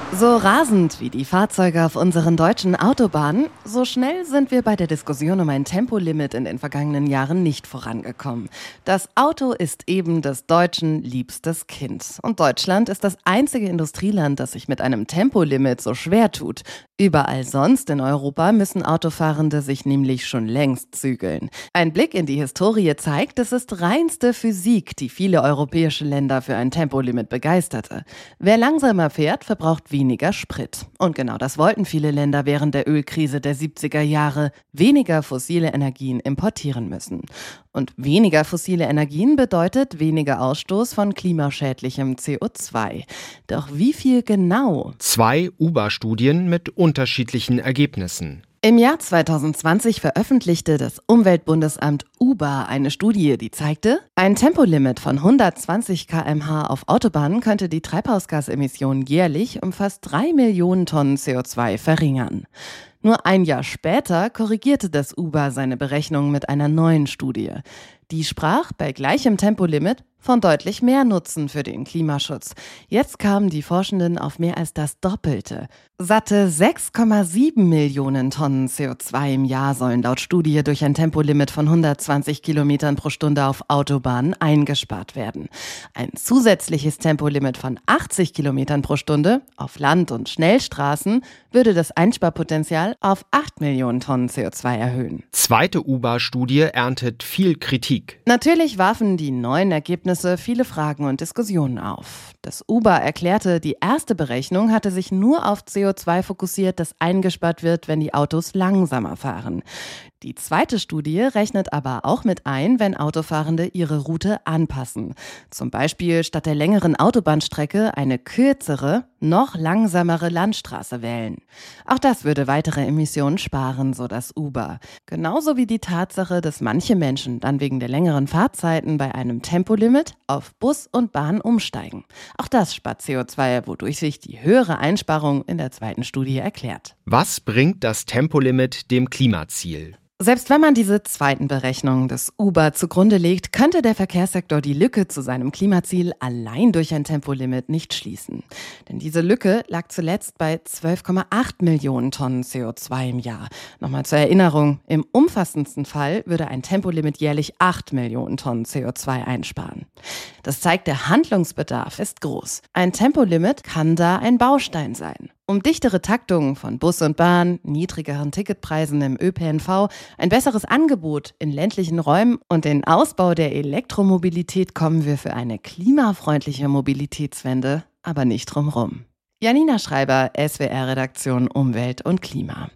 So rasend wie die Fahrzeuge auf unseren deutschen Autobahnen, so schnell sind wir bei der Diskussion um ein Tempolimit in den vergangenen Jahren nicht vorangekommen. Das Auto ist eben des Deutschen liebstes Kind. Und Deutschland ist das einzige Industrieland, das sich mit einem Tempolimit so schwer tut. Überall sonst in Europa müssen Autofahrende sich nämlich schon längst zügeln. Ein Blick in die Historie zeigt, es ist reinste Physik, die viele europäische Länder für ein Tempolimit begeisterte. Wer langsamer fährt, verbraucht weniger Sprit. Und genau das wollten viele Länder während der Ölkrise der 70er Jahre: weniger fossile Energien importieren müssen. Und weniger fossile Energien bedeutet weniger Ausstoß von klimaschädlichem CO2. Doch wie viel genau? 2 UBA-Studien mit unterschiedlichen Ergebnissen. Im Jahr 2020 veröffentlichte das Umweltbundesamt UBA eine Studie, die zeigte, ein Tempolimit von 120 km/h auf Autobahnen könnte die Treibhausgasemissionen jährlich um fast 3 Millionen Tonnen CO2 verringern. Nur ein Jahr später korrigierte das UBA seine Berechnungen mit einer neuen Studie. Die sprach bei gleichem Tempolimit von deutlich mehr Nutzen für den Klimaschutz. Jetzt kamen die Forschenden auf mehr als das Doppelte. Satte 6,7 Millionen Tonnen CO2 im Jahr sollen laut Studie durch ein Tempolimit von 120 Kilometern pro Stunde auf Autobahnen eingespart werden. Ein zusätzliches Tempolimit von 80 Kilometern pro Stunde auf Land- und Schnellstraßen würde das Einsparpotenzial auf 8 Millionen Tonnen CO2 erhöhen. Zweite UBA-Studie erntet viel Kritik. Natürlich warfen die neuen Ergebnisse viele Fragen und Diskussionen auf. Das UBA erklärte, die erste Berechnung hatte sich nur auf CO2 fokussiert, das eingespart wird, wenn die Autos langsamer fahren. Die zweite Studie rechnet aber auch mit ein, wenn Autofahrende ihre Route anpassen. Zum Beispiel statt der längeren Autobahnstrecke eine kürzere, noch langsamere Landstraße wählen. Auch das würde weitere Emissionen sparen, so das UBA. Genauso wie die Tatsache, dass manche Menschen dann wegen der längeren Fahrzeiten bei einem Tempolimit auf Bus und Bahn umsteigen. Auch das spart CO2, wodurch sich die höhere Einsparung in der zweiten Studie erklärt. Was bringt das Tempolimit dem Klimaziel? Selbst wenn man diese zweiten Berechnungen des UBA zugrunde legt, könnte der Verkehrssektor die Lücke zu seinem Klimaziel allein durch ein Tempolimit nicht schließen. Denn diese Lücke lag zuletzt bei 12,8 Millionen Tonnen CO2 im Jahr. Nochmal zur Erinnerung, im umfassendsten Fall würde ein Tempolimit jährlich 8 Millionen Tonnen CO2 einsparen. Das zeigt, der Handlungsbedarf ist groß. Ein Tempolimit kann da ein Baustein sein. Um dichtere Taktungen von Bus und Bahn, niedrigeren Ticketpreisen im ÖPNV, ein besseres Angebot in ländlichen Räumen und den Ausbau der Elektromobilität kommen wir für eine klimafreundliche Mobilitätswende aber nicht drum rum. Janina Schreiber, SWR-Redaktion Umwelt und Klima.